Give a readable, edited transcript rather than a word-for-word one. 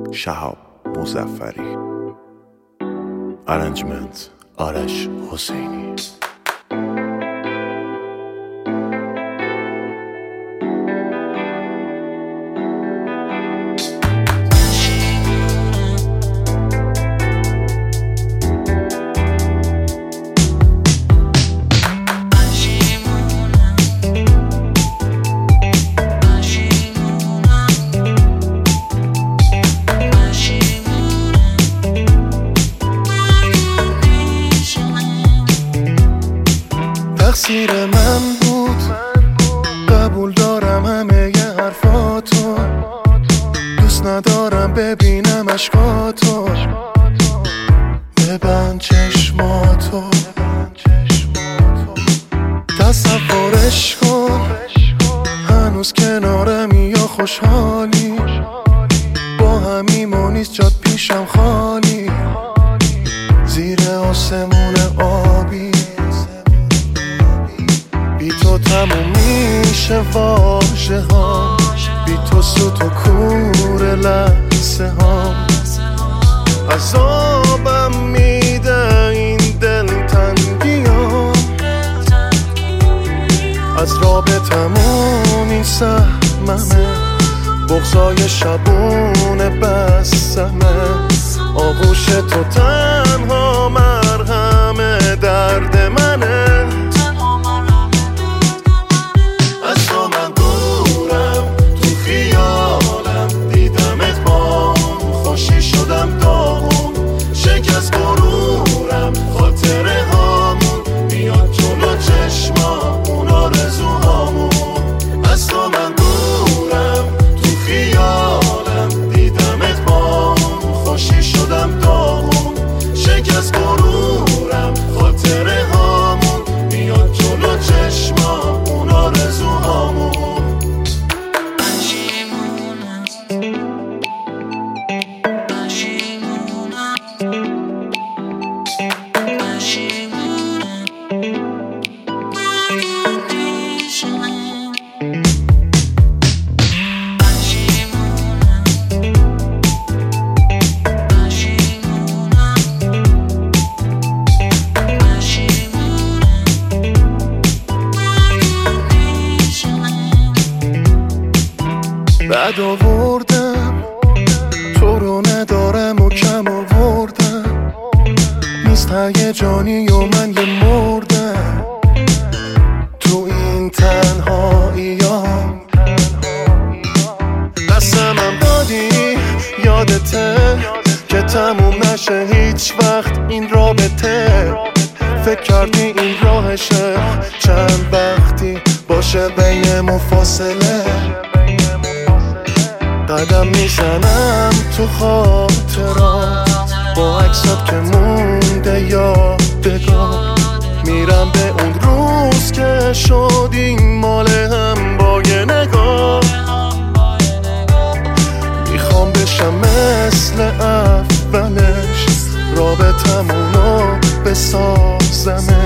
شهاب مظفری. ارنجمنت آرش حسینی. تقصیر من بود، قبول دارم همه ی حرفاتو، دوست ندارم ببینم اشکاتو، ببند چشماتو، تصورش کن هنوز کنارمی یا خوشحالی، با همیم و نیست جات پیشم خالی، زیر آسمون آبی بی تو تموم میشه واژه ها، بی تو سوت و کور لحظه ها، عذابم میده این دلتنگی ها، از رابطمون این سهممه، بغضای شبون بسمه، آغوش تو تنها مرهم درد منه، از تو من دورم تو خیالم، دیدمت با خوشی شدم داغون، شکست غرورم خاطره هامون، میاد جلو چشمامون آرزوهامون، از تو من دورم تو خیالم، دیدمت با خوشی شدم داغون، شکست غرورم خاطره هامون، میاد جلو چشمامون آرزوهامون. بعد آوردم تو رو ندارم و کم آوردم، نیست هیجانی و من یه مردم، تو این تنهاییام قسمم دادی یادته که تموم نشه هیچ وقت این رابطه، فکر کردی این راهشه چند وقتی باشه بینمون فاصله، قدم میزنم تو خاطرات با عکسات که مونده یادگار، میرم به اون روز که شد این مال هم با یه نگاه، میخوام بشم مثل اولش، رابطمونو بسازم